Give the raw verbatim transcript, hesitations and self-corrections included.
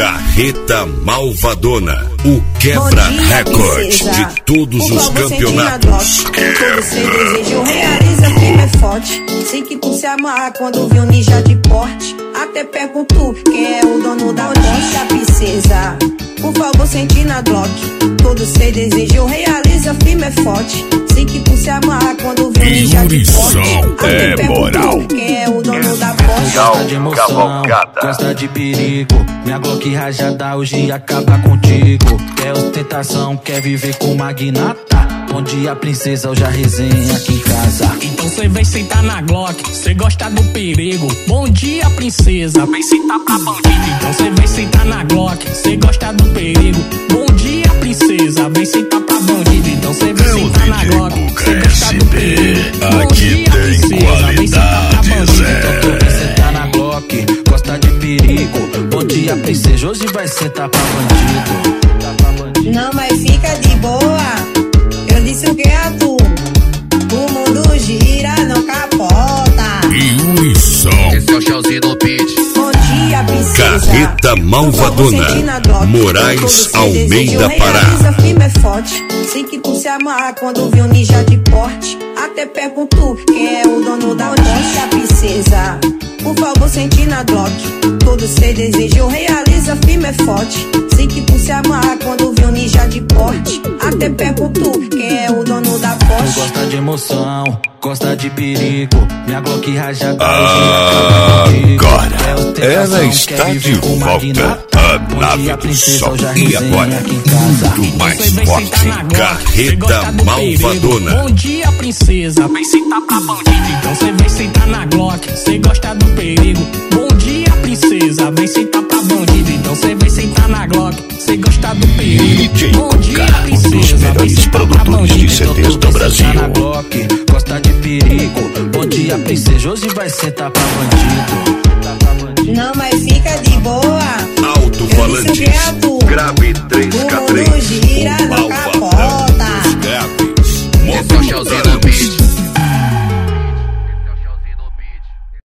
Carreta Malvadona, o quebra-recorde de todos os campeonatos. Todo seu desejo realiza, firme é forte. Sei que tu se amarra quando vê um ninja de porte. Até pergunto quem é o dono da loja. A princesa, por favor, sente na Glock. Todo seu desejo realiza, firme é forte. Sei que tu se amarra quando vê um ninja de porte. Até pergunto quem é o dono da porte. Gosta de emoção, gosta de perigo. Minha Glock rajada hoje acaba contigo. Quer ostentação, quer viver com magnata. Bom dia, princesa, eu já resenha aqui em casa. Então cê vem sentar na Glock, cê gosta do perigo. Bom dia, princesa, vem sentar pra bandido. Então cê vem sentar na Glock, cê gosta do perigo. Bom dia, princesa, vem sentar pra bandido. Então cê vem sentar na Glock, cê gosta do perigo. Bom dia, princesa, vem sentar pra bandido. Então tu vem sentar na Glock, gosta de perigo. Bom dia, princesa, hoje vai sentar pra bandido. Não, mas fica de boa. Eu disse o que é tu. O mundo gira, não capota. Yuri Som. Esse é o showzinho do beat. Bom dia, princesa. Carreta Malvadona, Moraes Almeida, Pará. Firme é forte. Sei que tu se amarra quando vê um ninja de porte. Até pergunto quem é o dono da loja. Princesa, por favor, sente na Glock. Todo seu desejo realiza, firme é forte. Sei que tu se amarra quando vê um ninja de porte. Até pergunto quem é o dono da Porsche. Tu gosta de emoção, gosta de perigo. Minha Glock rajada agora ela está de volta. A nave do sol. E agora, muito mais forte, Carreta Malvadona. Bom dia, princesa, vem sentar pra bandido. Então cê vem sentar na Glock, cê gosta do perigo. Bom dia, princesa, vem sentar pra bandido. Então cê vem sentar na Glock, cê gosta do perigo. Bom dia, princesa, um dos melhores produtores de C Ds do Brasil. Na Glock, gosta de perigo. Bom dia, princesa, hoje vai sentar pra bandido. Não, mas fica de boa. Alto-falantes, grave três K.